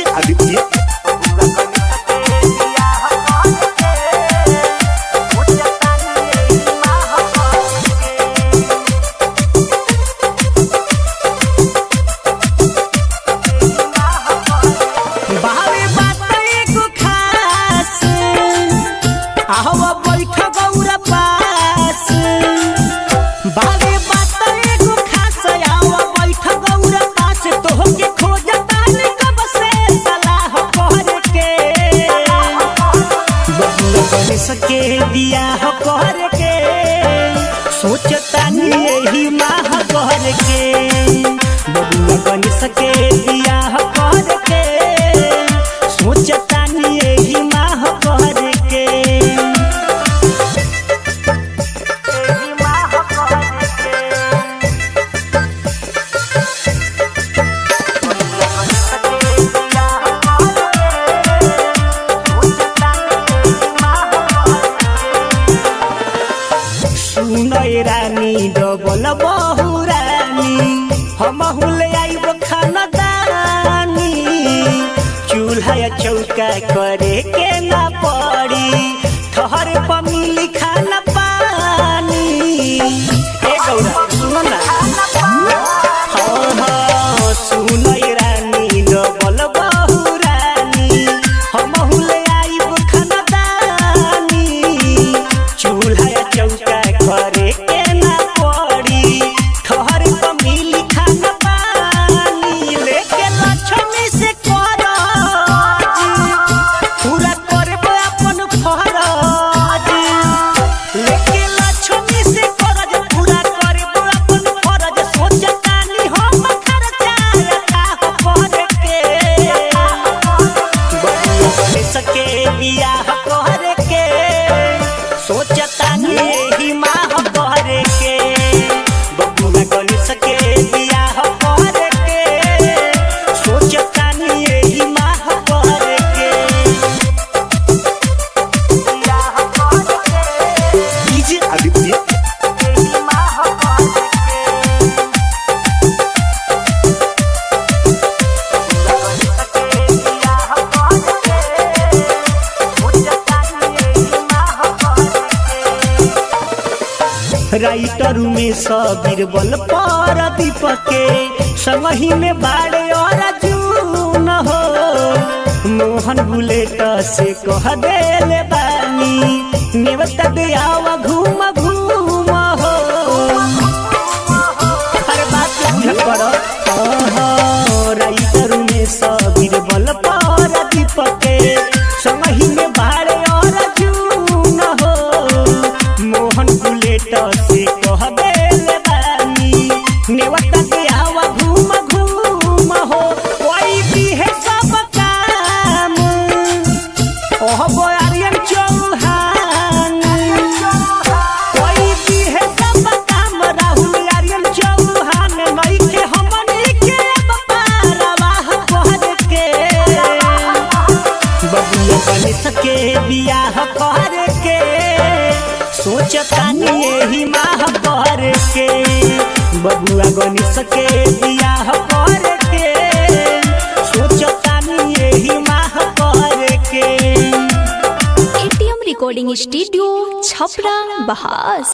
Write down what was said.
DJ Aditya सके बियाह कर के सोचता यही माह कर के बबुआ बन सके बियाह कर के सोचता यही माह कर के सुनय रानी डबल बहु रानी हम हुले आइब खानदानी चूल्हा चौका करे के ना पड़ी ठहर पर मिली खाना पानी ए गौरा सुनो ना हाँ सुनय रानी डबल बहु रानी हम हुले आइब खानदानी चूल्हा चौका करे के ना पड़ी ठहर पर मिली खाना पानी लेके लक्ष्मी से करज पूरा करब अपन फरज लेके लक्ष्मी से करज पूरा करब अपन फरज सोचतानी हम खर्चा करे के बबुआ बन सके बियाह करे के सोचतानी यही माह करे के बबुआ बन सके बियाह करे के सोचतानी यही माह करे के डीजे आदित्य राइटर में सबीर बल पर दीपक के संगही में बाड़े और जून हो मोहन बुलेट से कह देले बानी नेवता दे आवा घूम घूम हो हर बात बुझ कर राइटर में सबीर बल पर दीपक के संगही में बाड़े और जून हो मोहन बुलेट से कह देले बानी नेवता के आवा घूम घूम हो कोई भी है सब काम ओह आर्यन चौहान कोई भी है सब काम राहुल आर्यन चौहान नहीं के हमनी के पारवाह कर के बबुआ बन सके बियाह कर के सोचतानी यही माह कर के बबुआ बन सके बियाह कर के सोचतानी यही माह कर के एटीएम रिकॉर्डिंग स्टूडियो छपरा बहास।